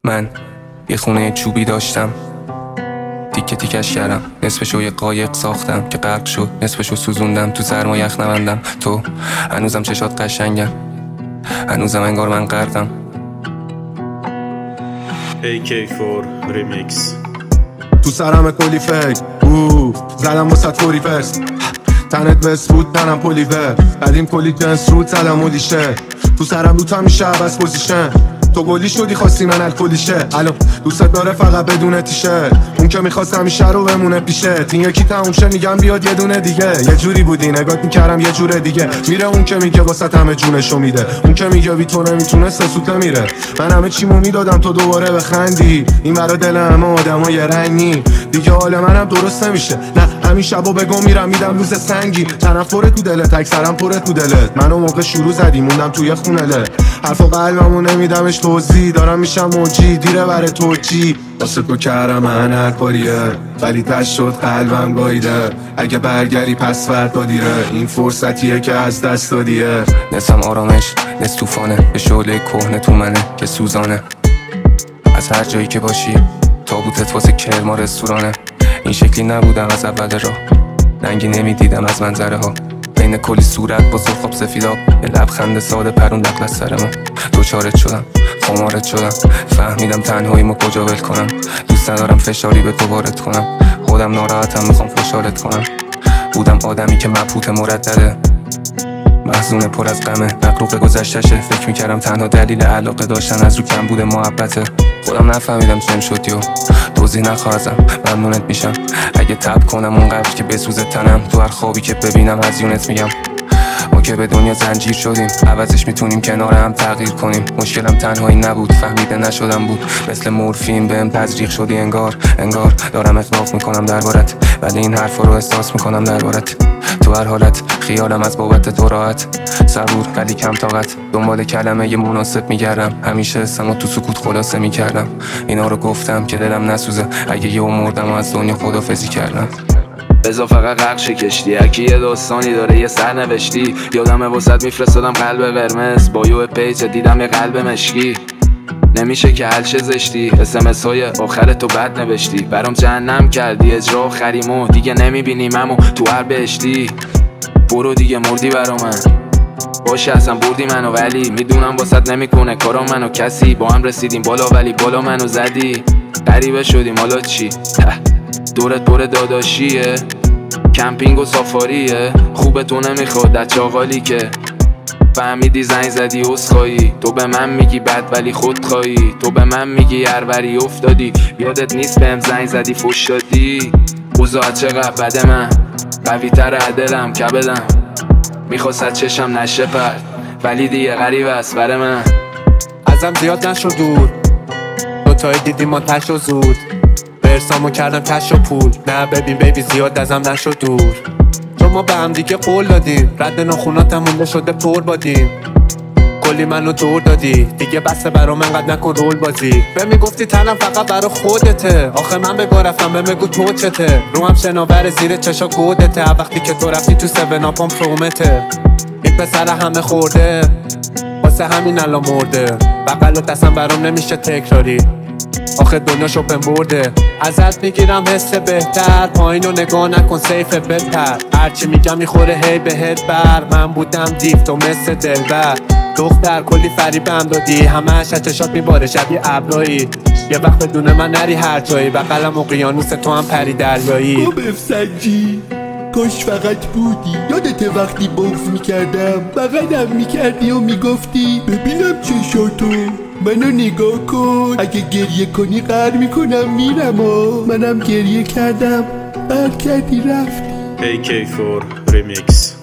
من یه خونه چوبی داشتم، تیکه تیکش کردم، نصفشو یه قایق ساختم که غرق شد، نصفشو سوزوندم تو سرما یخ نبندم. تو هنوزم چشات قشنگن، هنوزم انگار من غرقم. AK4 ریمیکس. تو سرم کلی فکر زدم واسه توری پرس، تنت بس بود تنم پولیور، قدیم کلی جنس رود زدم و لیشه، تو سرم روتم میشه عوض پوزیشن، تو گلی شدی خواستی من الکلی شه، الو دوستت داره فقط بدون تیشه، اون که میخواست همیشه رو بمونه پیشه، این یکی تموم شه میگم بیاد یه دونه دیگه، یه جوری بودی نگات میکردم یه جور دیگه، میره اون که میگه واسه همه جونشو میده، اون که میگه بی تو نمیتونه سسوته میره، من همه چیمو میدادم تو دوباره بخندی، این برا دل همه آدمای رنگی دیگه، حال منم درست نمیشه، نه همین شبا بگم میرم میدم روز سنگی، طرف پر تو دلت اکثرم پر تو دلت، منو موقع شروع زدی موندم توی خونله، حرفا قلبمو نمیدمش توضیح، دارم میشم موجی دیره بره تو چی، واسه تو کردم من هر کاریه، ولی تش شد قلبم گاییده، اگه برگری پس فردا دیره، این فرصتیه که از دست دادیه، نصفم آرامش نصف توفانه، به شعله کهنه تو منه که سوزانه، از هر جایی که باشی تابوتت واسه کرما رستورانه، این شکلی نبودم از اول راه، رنگی نمیدیدم از منظره ها، بین کلی صورت با سرخاب سفیداب، یه لبخند ساده پرون دقل سرمون، دوچارت شدم خمارت شدم، فهمیدم تنهاییمو کجا ول کنم، دوست ندارم فشاری به تو وارد کنم، خودم ناراحتم میخوام خوشحالت کنم، بودم آدمی که مبهوت مردده، محزون پر از غمه، مغروق گذشتشه، فکر میکردم تنها دلیل علاقه داشتن از رو کم بوده محبته، خودم نفهمیدم چم شد یو توضیح نخواهزم، ممنونت میشم اگه تب کنم اونقدر که بسوزه تنم، تو هر خوابی که ببینم هزیونت میگم، ما که به دنیا زنجیر شدیم، عوضش میتونیم کنار هم تغییر کنیم، مشکلم تنهایی نبود فهمیده نشدم بود، مثل مورفین بهم تزریق شدی انگار دارم اخلاق میکنم دربارت، ولی این حرفا رو احساس میکنم دربارت، تو هر حالت خیالم از بابت تو راحت، صبور ولی کم طاقت، دنبال کلمه یه مناسب میگردم، همیشه اسمو تو سکوت خلاصه میکردم، اینا رو گفتم که دلم نسوزه، اگه یه مردم و از دنیا خدافظی کردم، بذار فقط غرق کشتی، اکی یه داستانی داره یه سرنوشتی، یادمه واسط میفرستادم قلب قرمز، با یو پیج دیدم یه قلب مشکی، نمیشه که حل شه زشتی، SMS های آخر تو بد نوشتی، برام جهنم کردی اجرا آخریمو، دیگه نمیبینیممو تو هر بهشتی، برو دیگه مردی برا من، باشه اصلا بردی منو، ولی میدونم واسط نمیکنه کارا منو کسی، با هم رسیدیم بالا ولی بالا منو زدی، غریبه شدیم حالا چی، دورت پر داداشیه، کمپینگ و سافاریه، خوبه تو نمیخواد در چاقالی که فهمیدی زنگ زدی اسخایی، تو به من میگی بد ولی خود خواهی، تو به من میگی هروری افتادی، یادت نیست بهم زنگ زدی فوش دادی، اوضاع چقدر بده من قوی تر عدلم کبدم، میخواست چشم نشه پرد ولی دیگه غریب است بر من، ازم زیاد نشو دور، دوتایی دیدیم ما تش و زود، برسامو کردم تش و پول، نه ببین بیبی زیاد ازم نشو دور، چون ما به هم دیگه قول دادیم، رد ناخوناتم مونده شده پر بادیم، کلی منو دور دادی، دیگه بسه برام انقدر نکن رول بازی، به میگفتی تنم فقط برا خودته، آخه من بگاه رفتم به میگو تو چته، رو هم شناور زیر چشا گودته، وقتی که تو رفتی تو 7 اپم پرومته، این پسر همه خورده واسه همین الان مرده، بقل و دستم برام نمیشه تکراری، آخه دنیا شپن برده، ازت میگیرم حس بهتر، پایینو نگاه نکن سیف بهتر، هرچی میگم میخوره هی بهت بر، من بودم دیو تو مثل دلبر، دختر کلی فریبم دادی، همه چشات میباره شبیه ابرایی، یه وقت بدون من نری هر جایی، بقلم اقیانوس تو هم پری دریایی، خب افسنجی کاش فقط بودی، یادت وقتی بغض میکردم بغلم میکردی و میگفتی ببینم چشاتو منو نگاه کن، اگه گریه کنی قهر میکنم میرم و منم گریه کردم قهر کردی رفتی. AK4 ریمیکس.